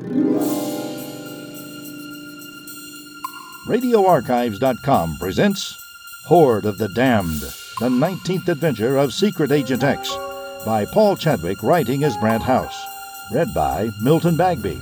RadioArchives.com presents Horde of the Damned, the 19th adventure of Secret Agent X, by Paul Chadwick, writing as Brant House. Read by Milton Bagby.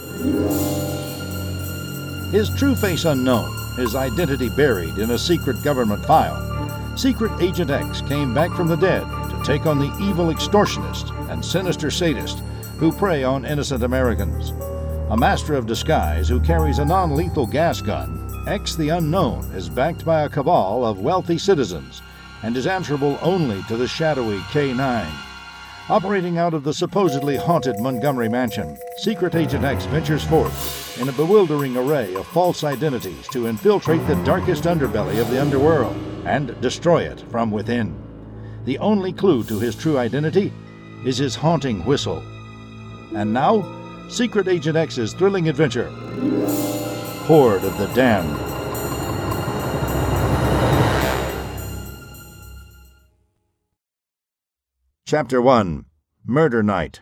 His true face unknown, his identity buried in a secret government file, Secret Agent X came back from the dead to take on the evil extortionist and sinister sadist who prey on innocent Americans. A master of disguise who carries a non-lethal gas gun, X the Unknown is backed by a cabal of wealthy citizens and is answerable only to the shadowy K-9. Operating out of the supposedly haunted Montgomery mansion, Secret Agent X ventures forth in a bewildering array of false identities to infiltrate the darkest underbelly of the underworld and destroy it from within. The only clue to his true identity is his haunting whistle. And now, Secret Agent X's thrilling adventure, Horde of the Damned. Chapter 1. Murder Night.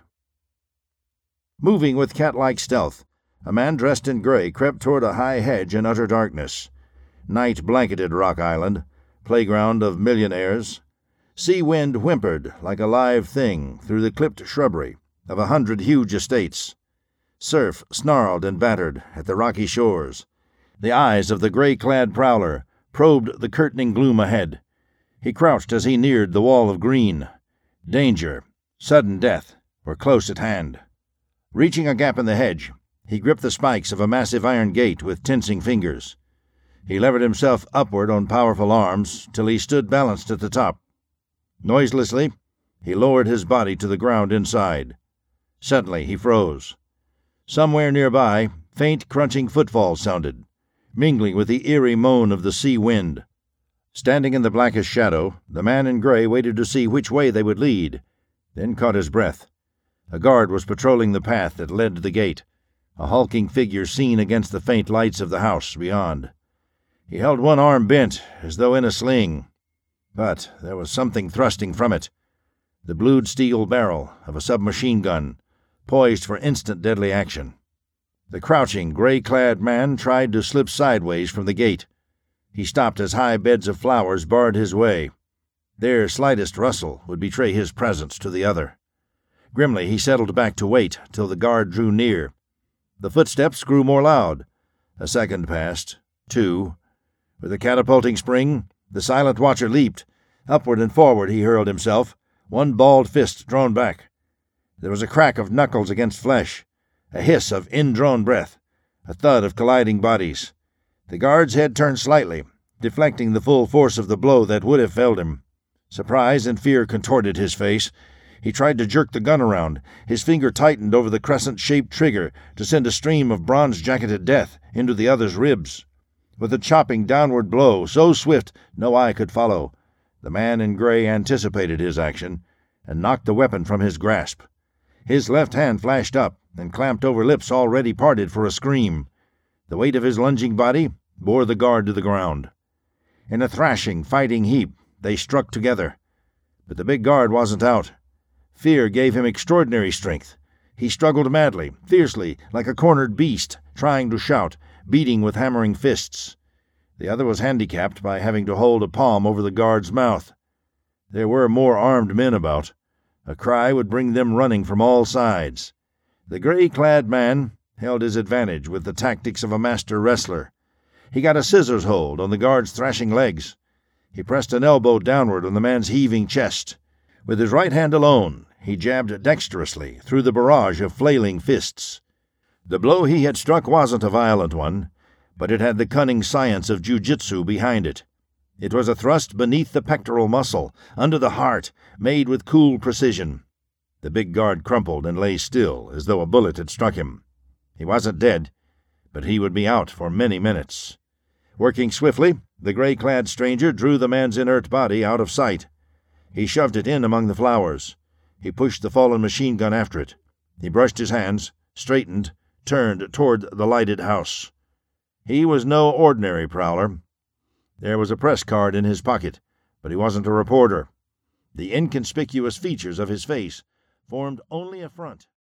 Moving with cat-like stealth, a man dressed in gray crept toward a high hedge in utter darkness. Night blanketed Rock Island, playground of millionaires. Sea wind whimpered like a live thing through the clipped shrubbery of 100 huge estates. Surf snarled and battered at the rocky shores. The eyes of the gray-clad prowler probed the curtaining gloom ahead. He crouched as he neared the wall of green. Danger, sudden death, were close at hand. Reaching a gap in the hedge, he gripped the spikes of a massive iron gate with tensing fingers. He levered himself upward on powerful arms till he stood balanced at the top. Noiselessly, he lowered his body to the ground inside. Suddenly he froze. Somewhere nearby, faint crunching footfalls sounded, mingling with the eerie moan of the sea wind. Standing in the blackest shadow, the man in gray waited to see which way they would lead, then caught his breath. A guard was patrolling the path that led to the gate, a hulking figure seen against the faint lights of the house beyond. He held one arm bent, as though in a sling, but there was something thrusting from it. The blued steel barrel of a submachine gun, poised for instant deadly action. The crouching, gray-clad man tried to slip sideways from the gate. He stopped as high beds of flowers barred his way. Their slightest rustle would betray his presence to the other. Grimly he settled back to wait till the guard drew near. The footsteps grew more loud. A second passed, 2. With a catapulting spring, the silent watcher leaped. Upward and forward he hurled himself, one balled fist drawn back. There was a crack of knuckles against flesh, a hiss of indrawn breath, a thud of colliding bodies. The guard's head turned slightly, deflecting the full force of the blow that would have felled him. Surprise and fear contorted his face. He tried to jerk the gun around. His finger tightened over the crescent-shaped trigger to send a stream of bronze-jacketed death into the other's ribs. With a chopping downward blow so swift no eye could follow, the man in gray anticipated his action and knocked the weapon from his grasp. His left hand flashed up and clamped over lips already parted for a scream. The weight of his lunging body bore the guard to the ground. In a thrashing, fighting heap, they struck together. But the big guard wasn't out. Fear gave him extraordinary strength. He struggled madly, fiercely, like a cornered beast, trying to shout, beating with hammering fists. The other was handicapped by having to hold a palm over the guard's mouth. There were more armed men about. A cry would bring them running from all sides. The gray-clad man held his advantage with the tactics of a master wrestler. He got a scissors hold on the guard's thrashing legs. He pressed an elbow downward on the man's heaving chest. With his right hand alone, he jabbed dexterously through the barrage of flailing fists. The blow he had struck wasn't a violent one, but it had the cunning science of jiu-jitsu behind it. It was a thrust beneath the pectoral muscle, under the heart, made with cool precision. The big guard crumpled and lay still, as though a bullet had struck him. He wasn't dead, but he would be out for many minutes. Working swiftly, the gray-clad stranger drew the man's inert body out of sight. He shoved it in among the flowers. He pushed the fallen machine gun after it. He brushed his hands, straightened, turned toward the lighted house. He was no ordinary prowler. There was a press card in his pocket, but he wasn't a reporter. The inconspicuous features of his face formed only a front.